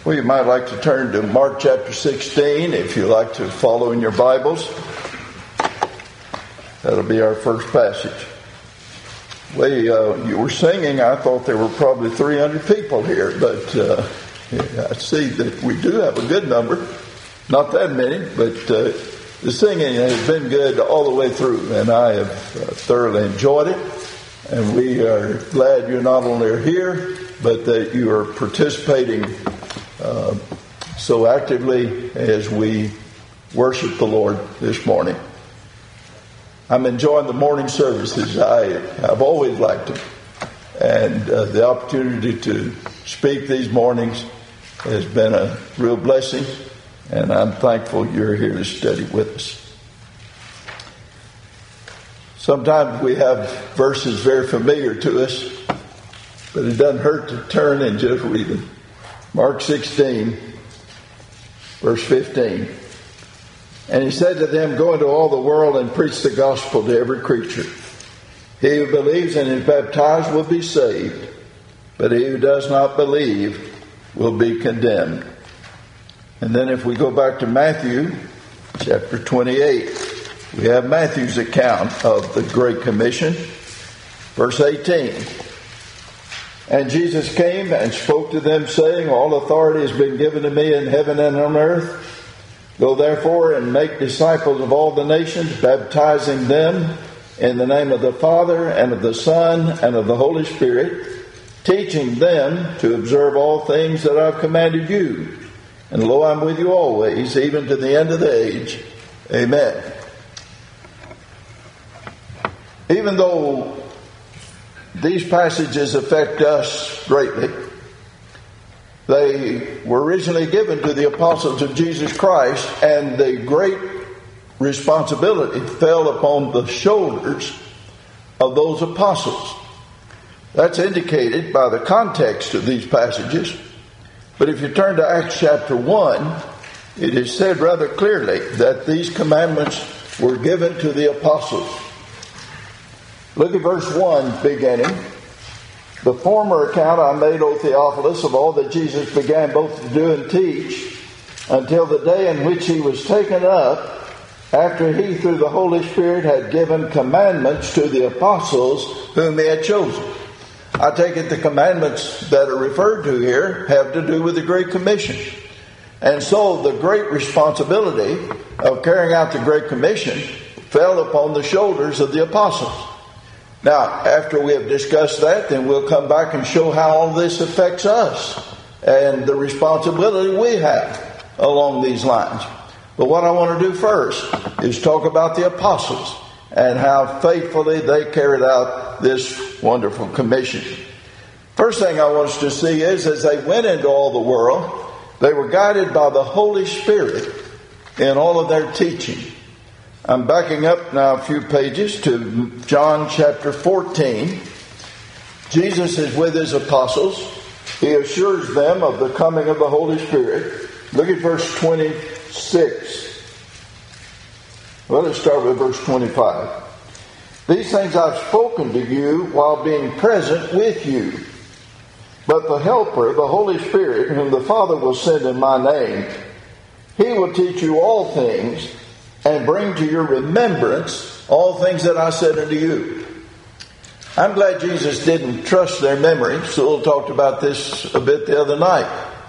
Well, you might like to turn to Mark chapter 16 if you like to follow in your Bibles. That'll be our first passage. You were singing. I thought there were probably 300 people here, but I see that we do have a good number. Not that many, but the singing has been good all the way through, and I have thoroughly enjoyed it. And we are glad you not only are here, but that you are participating so actively as we worship the Lord this morning. I'm enjoying the morning services. I've always liked them. And the opportunity to speak these mornings has been a real blessing. And I'm thankful you're here to study with us. Sometimes we have verses very familiar to us, but it doesn't hurt to turn and just read them. Mark 16, verse 15. And he said to them, "Go into all the world and preach the gospel to every creature. He who believes and is baptized will be saved, but he who does not believe will be condemned." And then if we go back to Matthew chapter 28, we have Matthew's account of the Great Commission, verse 18. And Jesus came and spoke to them, saying, "All authority has been given to me in heaven and on earth. Go therefore and make disciples of all the nations, baptizing them in the name of the Father and of the Son and of the Holy Spirit, teaching them to observe all things that I've commanded you. And lo, I'm with you always, even to the end of the age. Amen." Even though these passages affect us greatly, they were originally given to the apostles of Jesus Christ, and the great responsibility fell upon the shoulders of those apostles. That's indicated by the context of these passages. But if you turn to Acts chapter 1, it is said rather clearly that these commandments were given to the apostles. Look at verse 1 beginning. "The former account I made, O Theophilus, of all that Jesus began both to do and teach, until the day in which he was taken up, after he through the Holy Spirit had given commandments to the apostles whom he had chosen." I take it the commandments that are referred to here have to do with the Great Commission. And so the great responsibility of carrying out the Great Commission fell upon the shoulders of the apostles. Now, after we have discussed that, then we'll come back and show how all this affects us and the responsibility we have along these lines. But what I want to do first is talk about the apostles and how faithfully they carried out this wonderful commission. First thing I want us to see is, as they went into all the world, they were guided by the Holy Spirit in all of their teaching. I'm backing up now a few pages to John chapter 14. Jesus is with his apostles. He assures them of the coming of the Holy Spirit. Look at verse 26. Well, let's start with verse 25. "These things I've spoken to you while being present with you. But the Helper, the Holy Spirit, whom the Father will send in my name, he will teach you all things and bring to your remembrance all things that I said unto you." I'm glad Jesus didn't trust their memory. Sewell talked about this a bit the other night.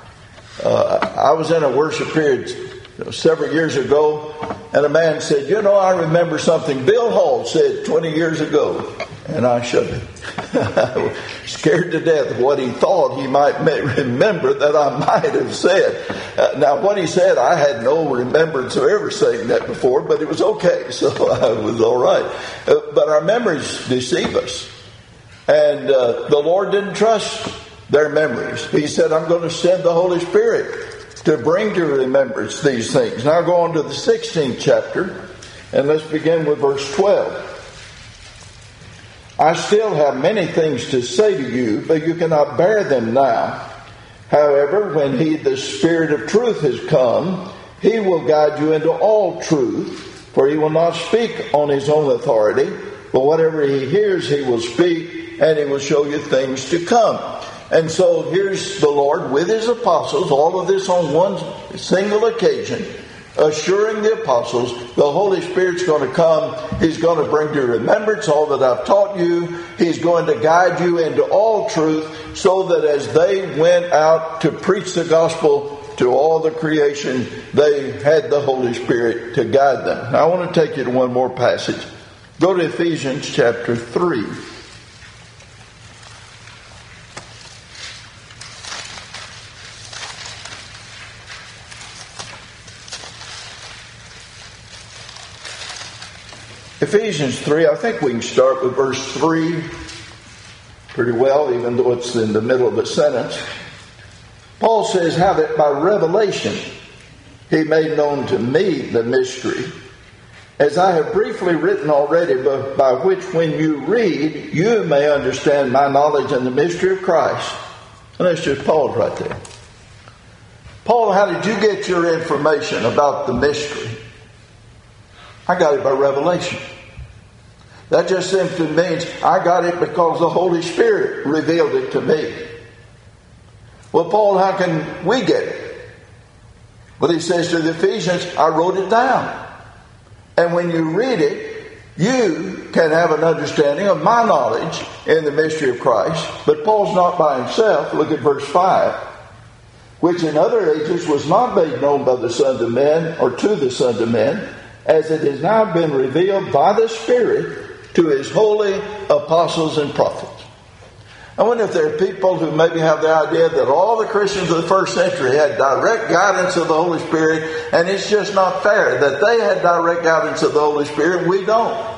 I was in a worship period several years ago, and a man said, "I remember something Bill Hall said 20 years ago." And I shuddered. I was scared to death of what he thought he might remember that I might have said. Now, what he said, I had no remembrance of ever saying that before, but it was okay, so I was all right. But our memories deceive us. And the Lord didn't trust their memories. He said, "I'm going to send the Holy Spirit to bring to remembrance these things." Now go on to the 16th chapter, and let's begin with verse 12. "I still have many things to say to you, but you cannot bear them now. However, when he, the Spirit of truth, has come, he will guide you into all truth, for he will not speak on his own authority, but whatever he hears he will speak, and he will show you things to come." And so here's the Lord with his apostles, all of this on one single occasion, assuring the apostles the Holy Spirit's going to come. He's going to bring to remembrance all that I've taught you. He's going to guide you into all truth, so that as they went out to preach the gospel to all the creation, they had the Holy Spirit to guide them. Now I want to take you to one more passage. Go to Ephesians chapter 3. Ephesians 3, I think we can start with verse 3 pretty well, even though it's in the middle of the sentence. Paul says, how that by revelation he made known to me the mystery, as I have briefly written already, but by which when you read, you may understand my knowledge in the mystery of Christ. And let's just pause right there. Paul, how did you get your information about the mystery? I got it by revelation. That just simply means I got it because the Holy Spirit revealed it to me. Well, Paul, how can we get it? Well, he says to the Ephesians, I wrote it down. And when you read it, you can have an understanding of my knowledge in the mystery of Christ. But Paul's not by himself. Look at verse 5. Which in other ages was not made known by the sons of men or to the sons of men, as it has now been revealed by the Spirit to his holy apostles and prophets. I wonder if there are people who maybe have the idea that all the Christians of the first century had direct guidance of the Holy Spirit, and it's just not fair that they had direct guidance of the Holy Spirit and we don't.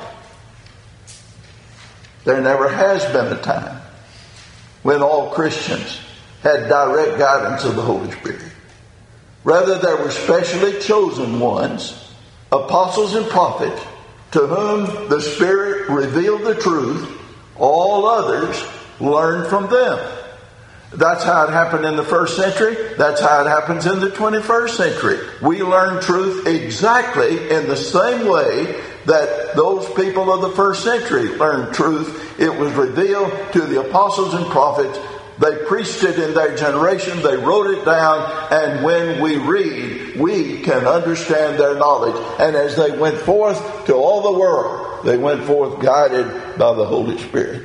There never has been a time when all Christians had direct guidance of the Holy Spirit. Rather, there were specially chosen ones, apostles and prophets, to whom the Spirit revealed the truth. All others learned from them. That's how it happened in the first century. That's how it happens in the 21st century. We learn truth exactly in the same way that those people of the first century learned truth. It was revealed to the apostles and prophets. They preached it in their generation. They wrote it down. And when we read, we can understand their knowledge. And as they went forth to all the world, they went forth guided by the Holy Spirit.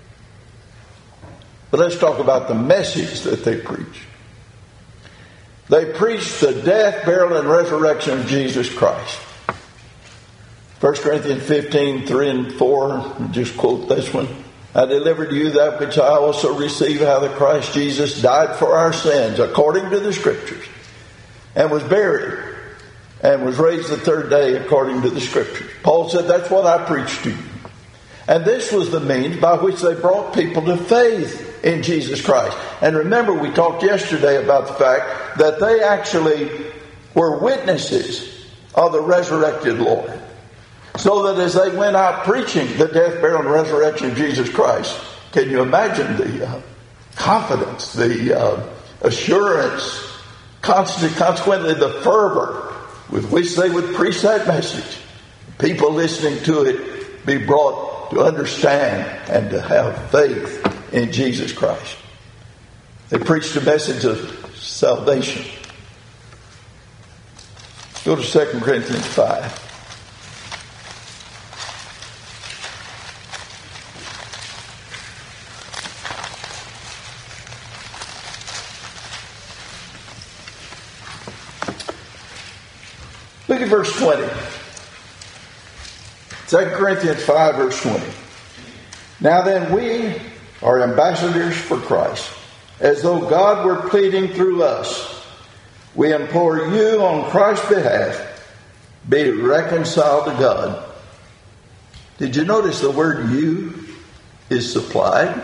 But let's talk about the message that they preached. They preached the death, burial, and resurrection of Jesus Christ. 1 Corinthians 15, 3 and 4. I'll just quote this one. I delivered to you that which I also received, how that Christ Jesus died for our sins, according to the Scriptures, and was buried, and was raised the third day, according to the Scriptures. Paul said, that's what I preached to you. And this was the means by which they brought people to faith in Jesus Christ. And remember, we talked yesterday about the fact that they actually were witnesses of the resurrected Lord. So that as they went out preaching the death, burial, and resurrection of Jesus Christ, can you imagine the confidence, the assurance, consequently the fervor with which they would preach that message? People listening to it be brought to understand and to have faith in Jesus Christ. They preached a message of salvation. Go to 2 Corinthians 5. Look at verse 20. 2 Corinthians 5, verse 20. Now then, we are ambassadors for Christ, as though God were pleading through us. We implore you on Christ's behalf, be reconciled to God. Did you notice the word you is supplied?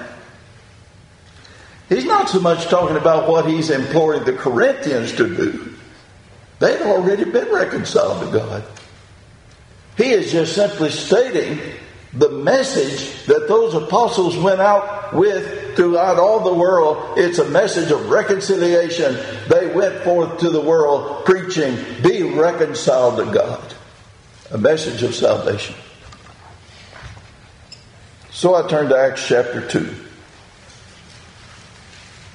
He's not so much talking about what he's imploring the Corinthians to do. They'd already been reconciled to God. He is just simply stating the message that those apostles went out with throughout all the world. It's a message of reconciliation. They went forth to the world preaching, be reconciled to God. A message of salvation. So I turn to Acts chapter 2.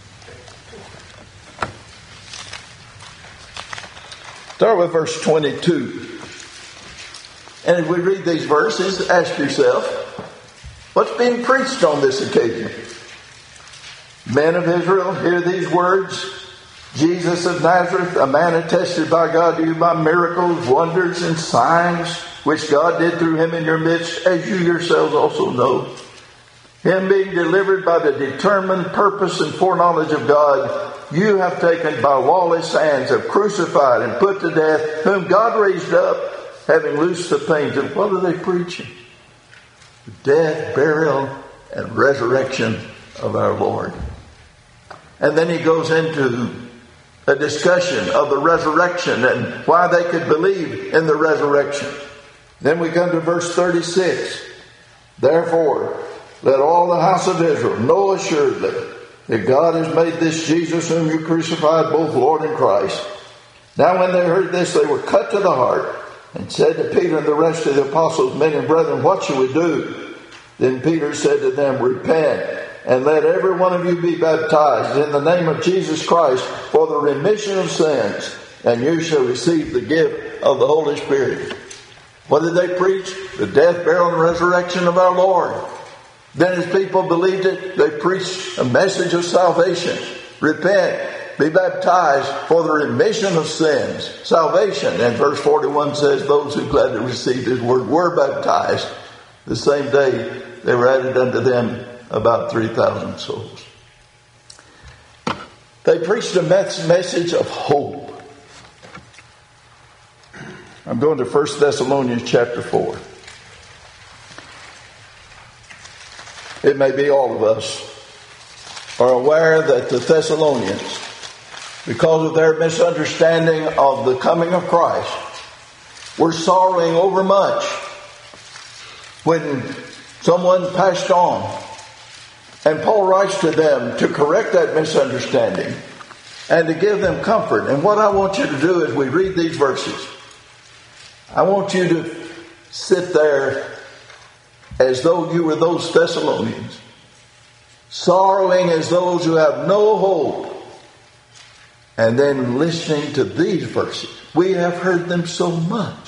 Start with verse 22. And as we read these verses, ask yourself, what's being preached on this occasion? Men of Israel, hear these words. Jesus of Nazareth, a man attested by God to you by miracles, wonders, and signs, which God did through him in your midst, as you yourselves also know. Him being delivered by the determined purpose and foreknowledge of God, you have taken by lawless hands, have crucified and put to death, whom God raised up, having loosed the pains. And what are they preaching? Death, burial, and resurrection of our Lord. And then he goes into a discussion of the resurrection and why they could believe in the resurrection. Then we come to verse 36. Therefore, let all the house of Israel know assuredly that God has made this Jesus whom you crucified both Lord and Christ. Now when they heard this, they were cut to the heart and said to Peter and the rest of the apostles, men and brethren, what shall we do? Then Peter said to them, repent, and let every one of you be baptized in the name of Jesus Christ for the remission of sins, and you shall receive the gift of the Holy Spirit. What did they preach? The death, burial, and resurrection of our Lord. Then as people believed it, they preached a message of salvation. Repent, be baptized for the remission of sins. Salvation. And verse 41 says, those who gladly received his word were baptized. The same day they were added unto them about 3,000 souls. They preached a message of hope. I'm going to 1 Thessalonians chapter 4. It may be all of us are aware that the Thessalonians, because of their misunderstanding of the coming of Christ, were sorrowing over much when someone passed on. And Paul writes to them to correct that misunderstanding and to give them comfort. And what I want you to do as we read these verses, I want you to sit there as though you were those Thessalonians, sorrowing as those who have no hope, and then listening to these verses. We have heard them so much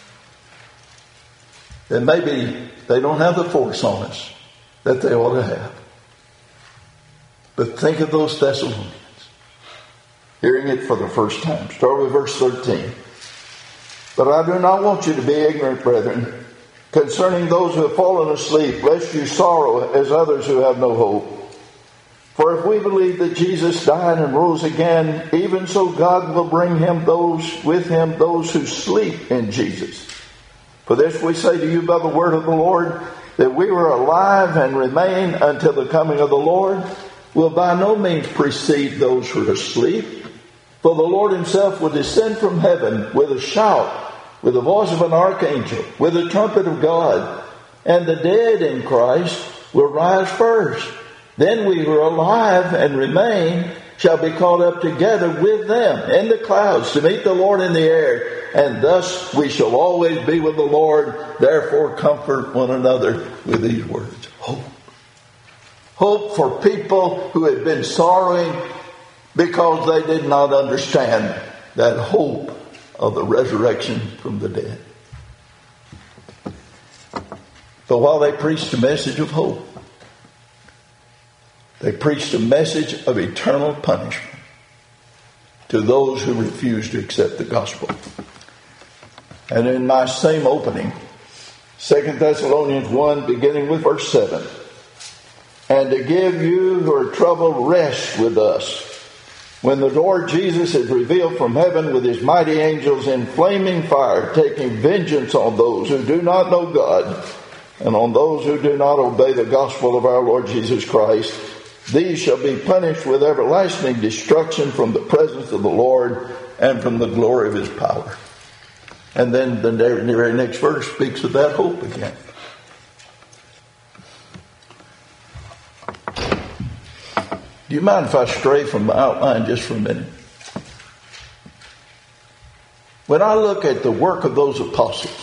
that maybe they don't have the force on us that they ought to have. But think of those Thessalonians hearing it for the first time. Start with verse 13. But I do not want you to be ignorant, brethren, concerning those who have fallen asleep, lest you sorrow as others who have no hope. For if we believe that Jesus died and rose again, even so God will bring with him those who sleep in Jesus. For this we say to you by the word of the Lord, that we were alive and remain until the coming of the Lord will by no means precede those who are asleep. For the Lord himself will descend from heaven with a shout, with the voice of an archangel, with the trumpet of God, and the dead in Christ will rise first. Then we who are alive and remain shall be caught up together with them in the clouds to meet the Lord in the air, and thus we shall always be with the Lord. Therefore comfort one another with these words. Hope. Hope for people who had been sorrowing because they did not understand that hope of the resurrection from the dead. But while they preached a message of hope, they preached a message of eternal punishment to those who refused to accept the gospel. And in my same opening, 2 Thessalonians 1, beginning with verse 7, and to give you who are troubled rest with us, when the Lord Jesus is revealed from heaven with his mighty angels in flaming fire, taking vengeance on those who do not know God and on those who do not obey the gospel of our Lord Jesus Christ. These shall be punished with everlasting destruction from the presence of the Lord and from the glory of his power. And then the very next verse speaks of that hope again. Do you mind if I stray from the outline just for a minute? When I look at the work of those apostles,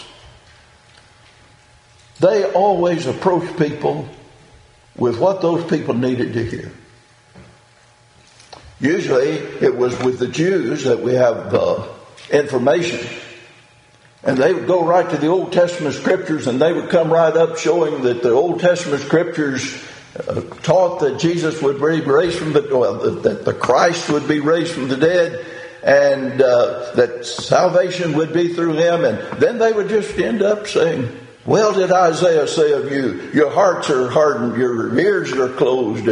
they always approached people with what those people needed to hear. Usually it was with the Jews that we have information. And they would go right to the Old Testament scriptures, and they would come right up showing that the Old Testament scriptures taught that Jesus would be raised from that the Christ would be raised from the dead, and that salvation would be through him. And then they would just end up saying, well, did Isaiah say of you, your hearts are hardened, your ears are closed.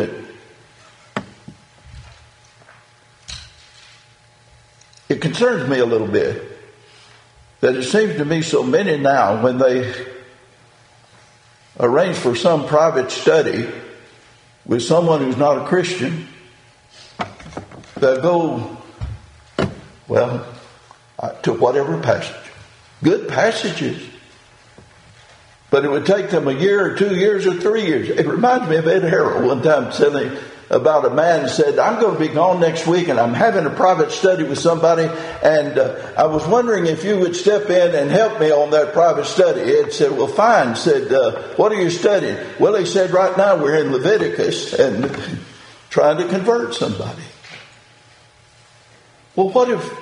It concerns me a little bit that it seems to me so many now, when they arrange for some private study with someone who's not a Christian, they'll go, well, to whatever passage. Good passages. But it would take them a year or 2 years or 3 years. It reminds me of Ed Harrell one time telling about a man who said, I'm going to be gone next week and I'm having a private study with somebody, and I was wondering if you would step in and help me on that private study. Ed said, well, fine. Said, what are you studying? Well, he said, right now we're in Leviticus and trying to convert somebody. Well, what if...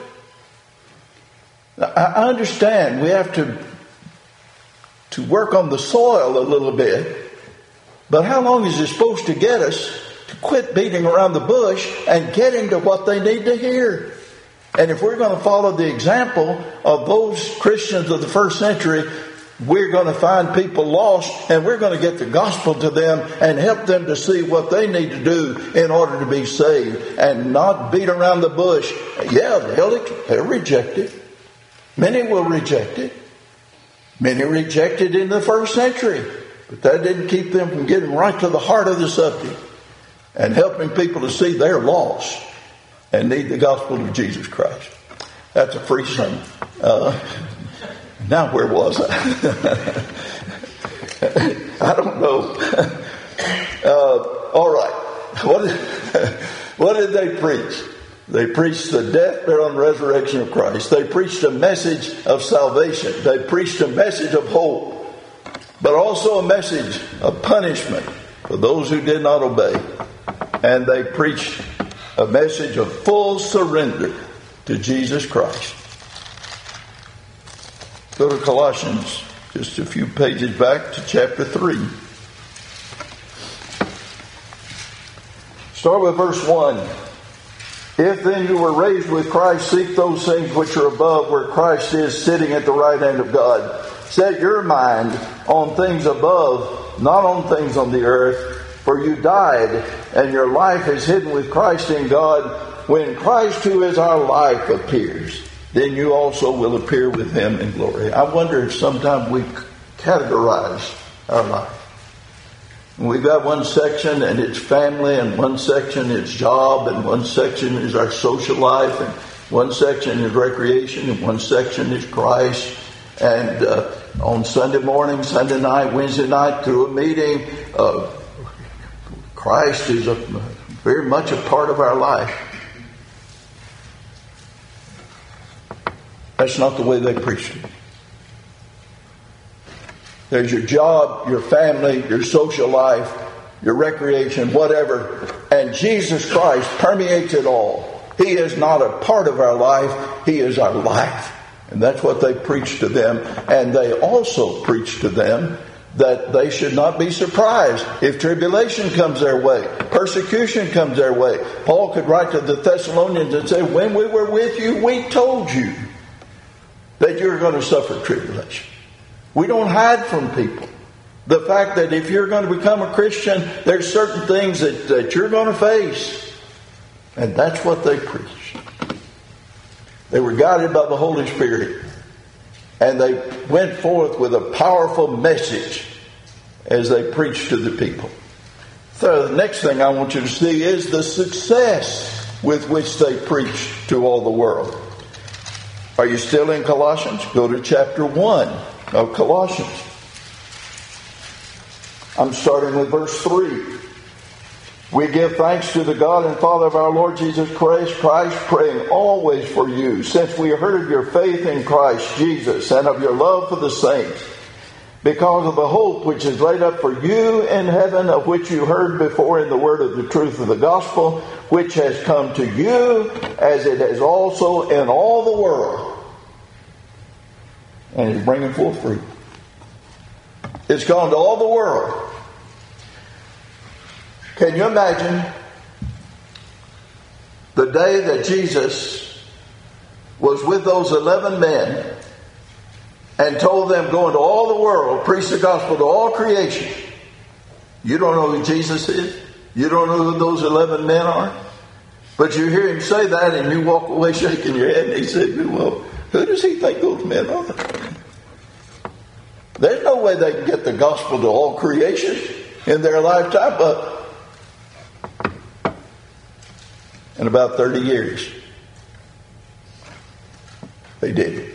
I understand we have to work on the soil a little bit, but how long is it supposed to get us to quit beating around the bush and getting to what they need to hear? And if we're going to follow the example of those Christians of the first century, we're going to find people lost, and we're going to get the gospel to them and help them to see what they need to do in order to be saved, and not beat around the bush. Yeah, they'll reject it. Many will reject it. Many rejected in the first century, but that didn't keep them from getting right to the heart of the subject and helping people to see they're lost and need the gospel of Jesus Christ. That's a free sermon. Now where was I? I don't know. All right. What did they preach? They preached the death, burial, and resurrection of Christ. They preached a message of salvation. They preached a message of hope, but also a message of punishment for those who did not obey. And they preached a message of full surrender to Jesus Christ. Go to Colossians, just a few pages back to chapter 3. Start with verse 1. If then you were raised with Christ, seek those things which are above, where Christ is sitting at the right hand of God. Set your mind on things above, not on things on the earth. For you died, and your life is hidden with Christ in God. When Christ, who is our life, appears, then you also will appear with him in glory. I wonder if sometimes we categorize our life. We've got one section and it's family, and one section is job, and one section is our social life, and one section is recreation, and one section is Christ. And on Sunday morning, Sunday night, Wednesday night, through a meeting, Christ is very much a part of our life. That's not the way they preached it. There's your job, your family, your social life, your recreation, whatever. And Jesus Christ permeates it all. He is not a part of our life. He is our life. And that's what they preach to them. And they also preach to them that they should not be surprised if tribulation comes their way, persecution comes their way. Paul could write to the Thessalonians and say, when we were with you, we told you that you're going to suffer tribulation. We don't hide from people the fact that if you're going to become a Christian, there's certain things that you're going to face. And that's what they preached. They were guided by the Holy Spirit. And they went forth with a powerful message as they preached to the people. So the next thing I want you to see is the success with which they preached to all the world. Are you still in Colossians? Go to chapter 1 of Colossians. I'm starting with verse 3. We give thanks to the God and Father of our Lord Jesus Christ, praying always for you, since we heard of your faith in Christ Jesus and of your love for the saints, because of the hope which is laid up for you in heaven, of which you heard before in the word of the truth of the gospel, which has come to you, as it has also in all the world and is bringing forth fruit. It's gone to all the world. Can you imagine the day that Jesus was with those 11 men and told them, go into all the world, preach the gospel to all creation? You don't know who Jesus is. You don't know who those 11 men are. But you hear him say that and you walk away shaking your head, and he said, well, who does he think those men are? There's no way they can get the gospel to all creation in their lifetime, but in about 30 years, they did.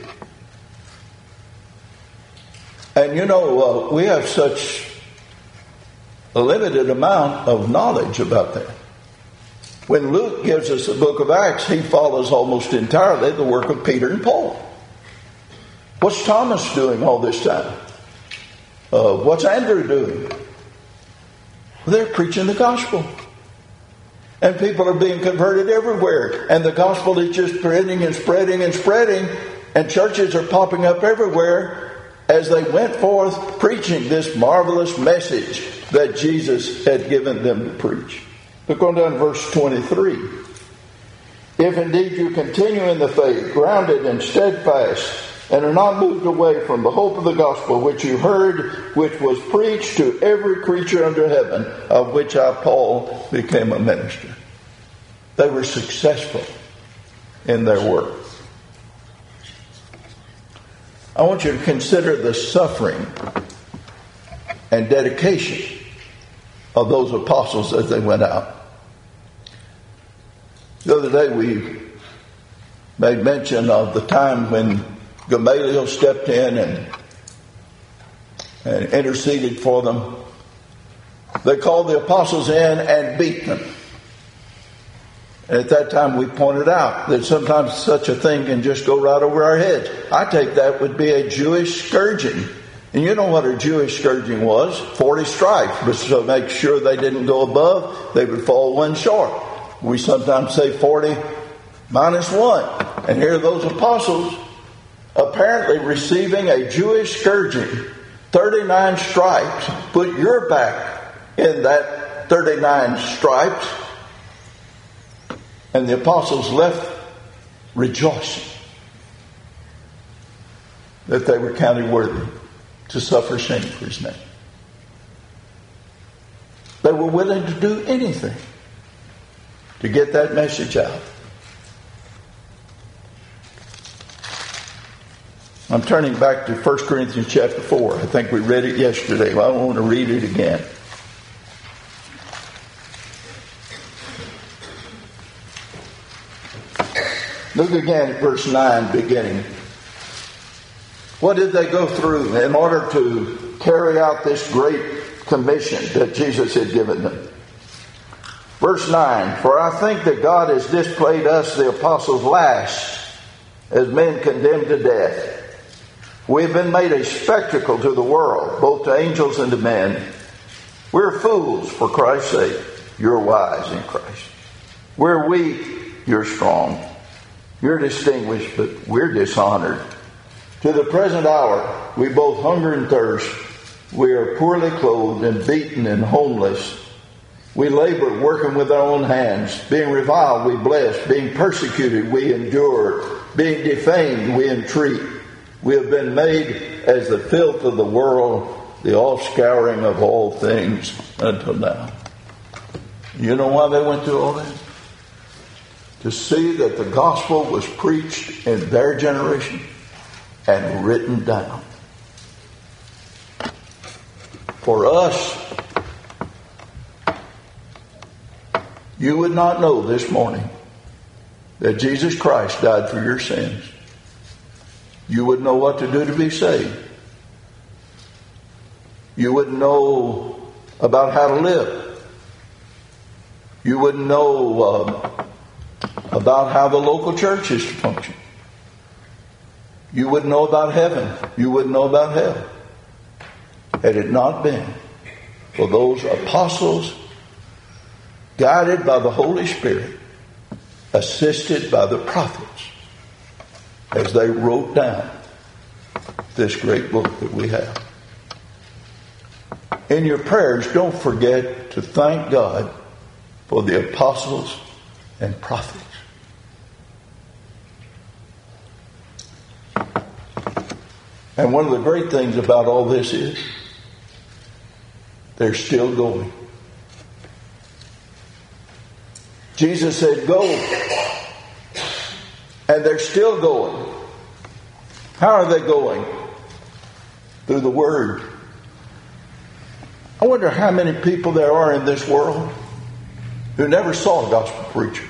And you know, we have such a limited amount of knowledge about that. When Luke gives us the book of Acts, he follows almost entirely the work of Peter and Paul. What's Thomas doing all this time? What's Andrew doing? They're preaching the gospel. And people are being converted everywhere. And the gospel is just spreading and spreading and spreading. And churches are popping up everywhere as they went forth preaching this marvelous message that Jesus had given them to preach. Look on down to verse 23. If indeed you continue in the faith, grounded and steadfast, and are not moved away from the hope of the gospel which you heard, which was preached to every creature under heaven, of which I, Paul, became a minister. They were successful in their work. I want you to consider the suffering and dedication of those apostles as they went out. The other day we made mention of the time when Gamaliel stepped in and interceded for them. They called the apostles in and beat them. And at that time we pointed out that sometimes such a thing can just go right over our heads. I take that would be a Jewish scourging. And you know what a Jewish scourging was? 40 stripes. But to make sure they didn't go above, they would fall one short. We sometimes say 40 minus 1. And here are those apostles apparently receiving a Jewish scourging. 39 stripes. Put your back in that 39 stripes. And the apostles left rejoicing that they were counted worthy to suffer shame for his name. They were willing to do anything to get that message out. I'm turning back to 1 Corinthians chapter 4. I think we read it yesterday. I don't want to read it again. Look again at verse 9 beginning. What did they go through in order to carry out this great commission that Jesus had given them? Verse 9, for I think that God has displayed us, the apostles, last, as men condemned to death. We have been made a spectacle to the world, both to angels and to men. We're fools for Christ's sake. You're wise in Christ. We're weak. You're strong. You're distinguished, but we're dishonored. To the present hour, we both hunger and thirst. We are poorly clothed and beaten and homeless. We labor, working with our own hands. Being reviled, we bless. Being persecuted, we endure. Being defamed, we entreat. We have been made as the filth of the world, the offscouring of all things until now. You know why they went through all that? To see that the gospel was preached in their generation and written down. For us, you would not know this morning that Jesus Christ died for your sins. You wouldn't know what to do to be saved. You wouldn't know about how to live. You wouldn't know about how the local church is to function. You wouldn't know about heaven. You wouldn't know about hell. Had it not been for those apostles guided by the Holy Spirit, assisted by the prophets, as they wrote down this great book that we have. In your prayers, don't forget to thank God for the apostles and prophets. And one of the great things about all this is they're still going. Jesus said, go. And they're still going. How are they going? Through the Word. I wonder how many people there are in this world who never saw a gospel preacher,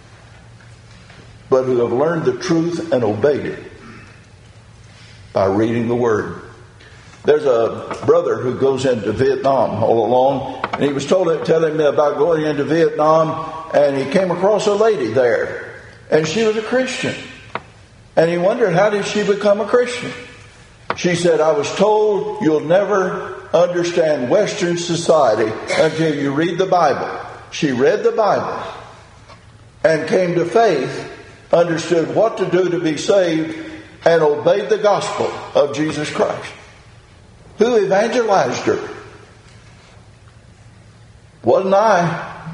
but who have learned the truth and obeyed it by reading the Word. There's a brother who goes into Vietnam all along, and he was telling me about going into Vietnam, and he came across a lady there, and she was a Christian. And he wondered, how did she become a Christian? She said, I was told you'll never understand Western society until you read the Bible. She read the Bible and came to faith, understood what to do to be saved, and obeyed the gospel of Jesus Christ. Who evangelized her? Wasn't I.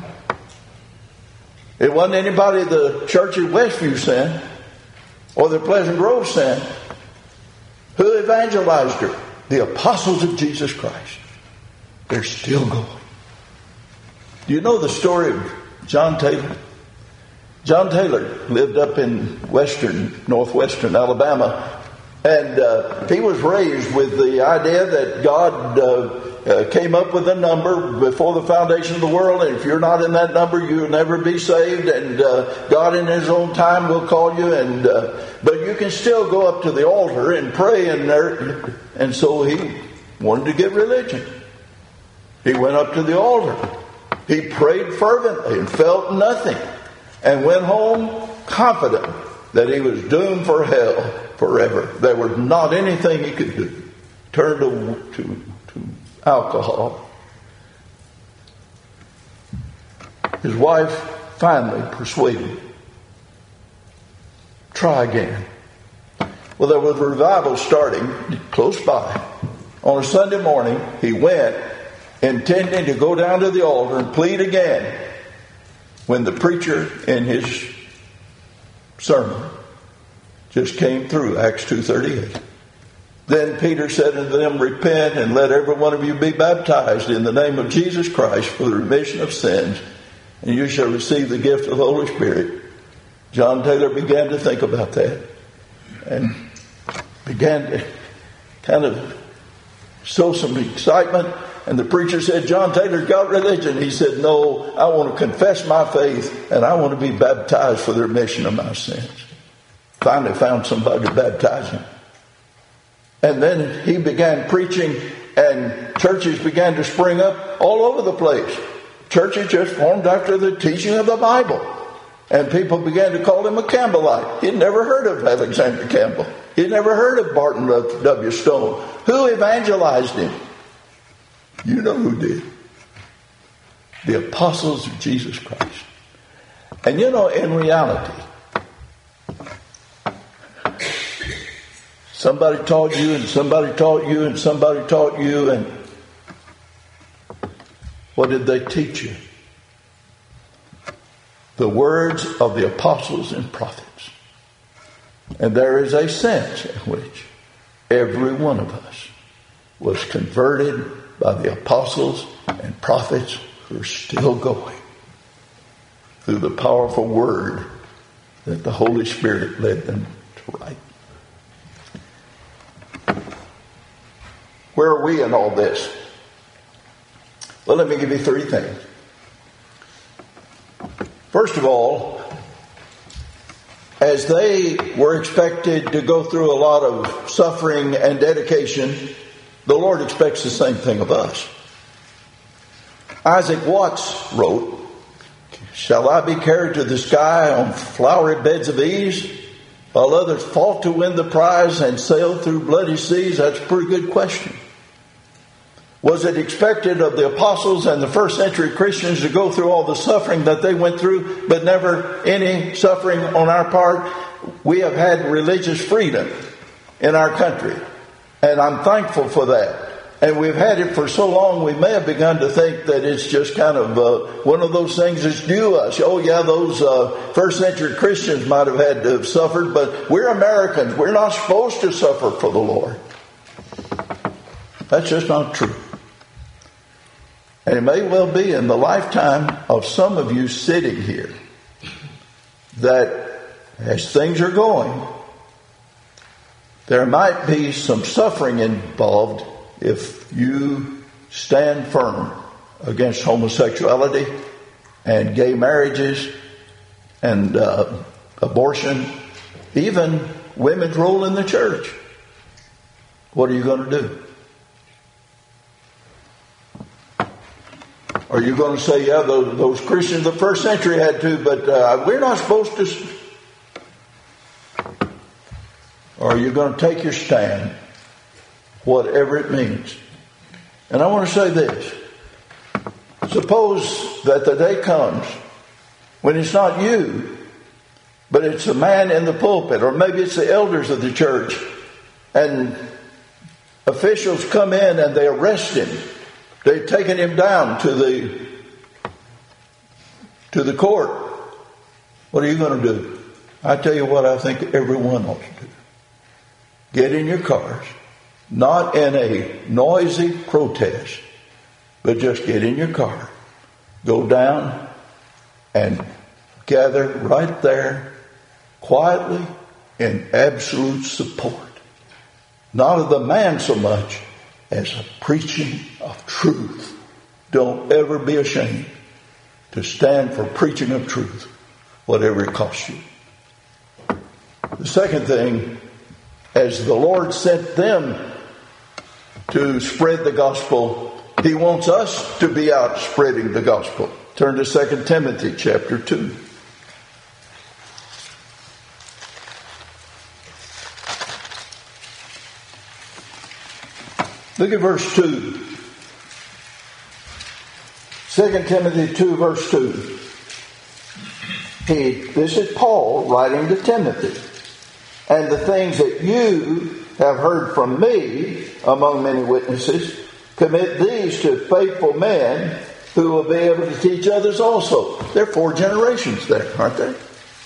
It wasn't anybody the church at Westview sent or the Pleasant Grove sent. Who evangelized her? The apostles of Jesus Christ. They're still going. Do you know the story of John Taylor? John Taylor lived up in northwestern Alabama, and he was raised with the idea that God came up with a number before the foundation of the world, and if you're not in that number, you'll never be saved, and God in His own time will call you, but you can still go up to the altar and pray, and so he wanted to get religion. He went up to the altar. He prayed fervently and felt nothing, and went home confident that he was doomed for hell forever. There was not anything he could do. Turned to alcohol. His wife finally persuaded him. Try again. Well, there was a revival starting close by. On a Sunday morning, he went intending to go down to the altar and plead again, when the preacher in his sermon just came through Acts 2:38. Then Peter said unto them, repent and let every one of you be baptized in the name of Jesus Christ for the remission of sins, and you shall receive the gift of the Holy Spirit. John Taylor began to think about that and began to kind of show some excitement. And the preacher said, John Taylor's got religion. He said, no, I want to confess my faith and I want to be baptized for the remission of my sins. Finally found somebody to baptize him. And then he began preaching, and churches began to spring up all over the place. Churches just formed after the teaching of the Bible. And people began to call him a Campbellite. He'd never heard of Alexander Campbell. He'd never heard of Barton W. Stone. Who evangelized him? You know who did. The apostles of Jesus Christ. And you know, in reality, somebody taught you, and somebody taught you, and somebody taught you, and what did they teach you? The words of the apostles and prophets. And there is a sense in which every one of us was converted by the apostles and prophets who are still going through the powerful word that the Holy Spirit led them to write. Where are we in all this? Well, let me give you 3 things. First of all, as they were expected to go through a lot of suffering and dedication, the Lord expects the same thing of us. Isaac Watts wrote, shall I be carried to the sky on flowery beds of ease, while others fought to win the prize and sailed through bloody seas? That's a pretty good question. Was it expected of the apostles and the first century Christians to go through all the suffering that they went through, but never any suffering on our part? We have had religious freedom in our country. And I'm thankful for that. And we've had it for so long, we may have begun to think that it's just kind of one of those things that's due us. Oh, yeah, those first century Christians might have had to have suffered, but we're Americans. We're not supposed to suffer for the Lord. That's just not true. And it may well be in the lifetime of some of you sitting here that as things are going, there might be some suffering involved if you stand firm against homosexuality and gay marriages and abortion, even women's role in the church. What are you going to do? Are you going to say, yeah, those Christians of the first century had to, but we're not supposed to? Or are you going to take your stand, whatever it means? And I want to say this. Suppose that the day comes when it's not you, but it's a man in the pulpit, or maybe it's the elders of the church, and officials come in and they arrest him. They've taken him down to the court. What are you going to do? I tell you what I think everyone ought to do. Get in your cars, not in a noisy protest, but just get in your car. Go down and gather right there, quietly, in absolute support. Not of the man so much as a preaching of truth. Don't ever be ashamed to stand for preaching of truth, whatever it costs you. The second thing, as the Lord sent them to spread the gospel, He wants us to be out spreading the gospel. Turn to 2 Timothy chapter 2. Look at verse 2. 2 Timothy 2 verse 2. This is Paul writing to Timothy. And the things that you have heard from me among many witnesses, commit these to faithful men who will be able to teach others also. There are 4 generations there, aren't there?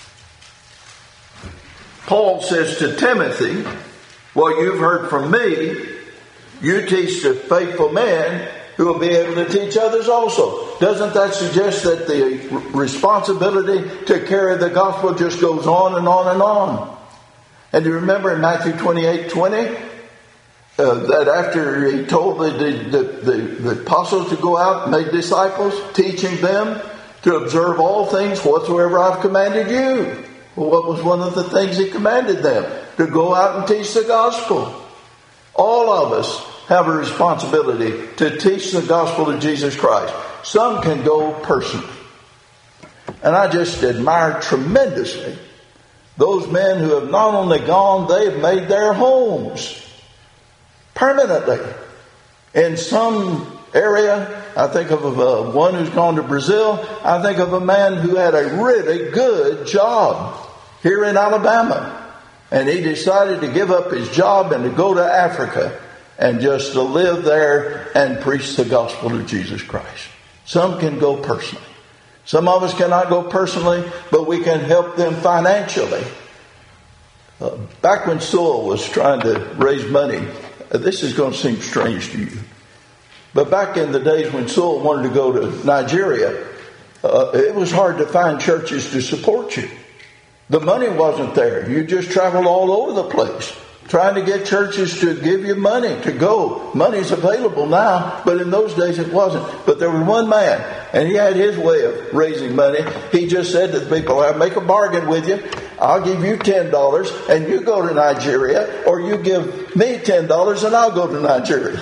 Paul says to Timothy, what you've heard from me, you teach to faithful men who will be able to teach others also. Doesn't that suggest that the responsibility to carry the gospel just goes on and on and on? And you remember in Matthew 28:20 that after he told the apostles to go out and make disciples, teaching them to observe all things whatsoever I've commanded you. Well, what was one of the things he commanded them? To go out and teach the gospel. All of us have a responsibility to teach the gospel of Jesus Christ. Some can go personally. And I just admire tremendously those men who have not only gone, they've made their homes permanently. In some area, I think of one who's gone to Brazil. I think of a man who had a really good job here in Alabama. And he decided to give up his job and to go to Africa and just to live there and preach the gospel of Jesus Christ. Some can go personally. Some of us cannot go personally, but we can help them financially. Back when Sewell was trying to raise money, this is going to seem strange to you, but back in the days when Sewell wanted to go to Nigeria, it was hard to find churches to support you. The money wasn't there. You just traveled all over the place trying to get churches to give you money to go. Money's available now, but in those days it wasn't. But there was one man, and he had his way of raising money. He just said to the people, I'll make a bargain with you. I'll give you $10 and you go to Nigeria, or you give me $10 and I'll go to Nigeria.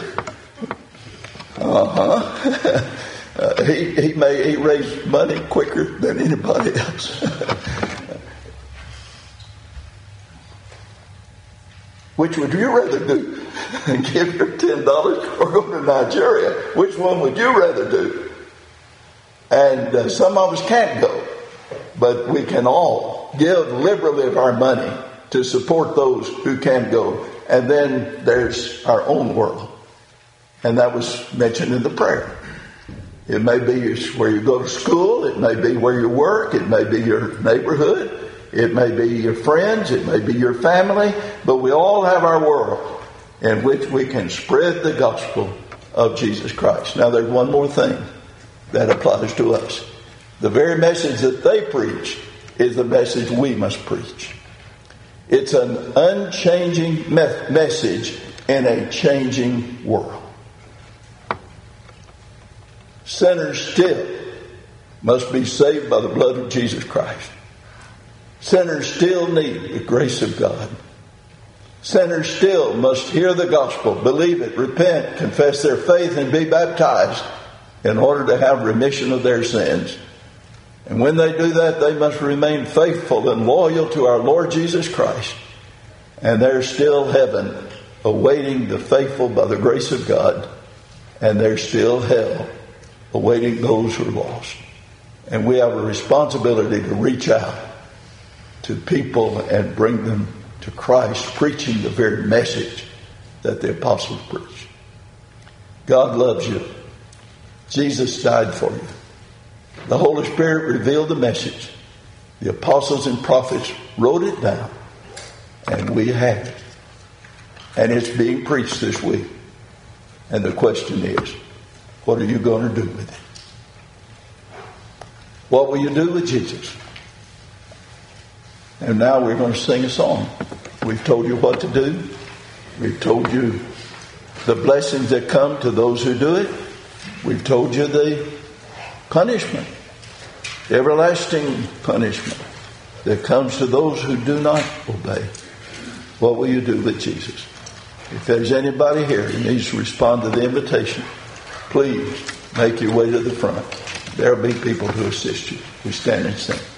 He raised money quicker than anybody else. Which would you rather do? Give your $10 or go to Nigeria? Which one would you rather do? And some of us can't go, but we can all give liberally of our money to support those who can go And then there's our own world. And that was mentioned in the prayer. It may be where you go to school. It may be where you work. It may be your neighborhood. It may be your friends. It may be your family. But we all have our world in which we can spread the gospel of Jesus Christ. Now there's one more thing that applies to us. The very message that they preach is the message we must preach. It's an unchanging message in a changing world. Sinners still must be saved by the blood of Jesus Christ. Sinners still need the grace of God. Sinners still must hear the gospel, believe it, repent, confess their faith, and be baptized in order to have remission of their sins. And when they do that, they must remain faithful and loyal to our Lord Jesus Christ. And there's still heaven awaiting the faithful by the grace of God. And there's still hell awaiting those who are lost. And we have a responsibility to reach out to people and bring them to Christ, preaching the very message that the apostles preached. God loves you. Jesus died for you. The Holy Spirit revealed the message. The apostles and prophets wrote it down. And we have it. And it's being preached this week. And the question is, what are you going to do with it? What will you do with Jesus? And now we're going to sing a song. We've told you what to do. We've told you the blessings that come to those who do it. We've told you the punishment, the everlasting punishment that comes to those who do not obey. What will you do with Jesus? If there's anybody here who needs to respond to the invitation, please make your way to the front. There'll be people to assist you. We stand and sing.